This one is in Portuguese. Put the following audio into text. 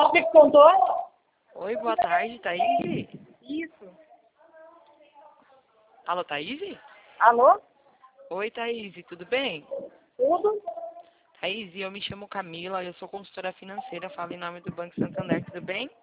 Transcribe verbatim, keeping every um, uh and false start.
O que que contou? Oi, boa tarde, Thaís? Isso. Alô, Thaís? Alô? Oi, Thaís, tudo bem? Tudo? Thaís, eu me chamo Camila, eu sou consultora financeira, falo em nome do Banco Santander, tudo bem?